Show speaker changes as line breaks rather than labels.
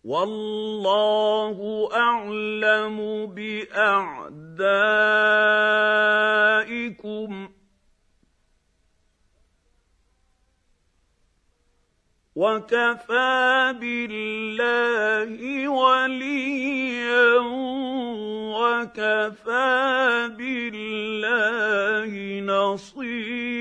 وَاللَّهُ أَعْلَمُ بِأَعْدَائِكُمْ ۚ وَكَفَىٰ بِاللَّهِ وَلِيًّا وَكَفَىٰ بِاللَّهِ نَصِيرًا.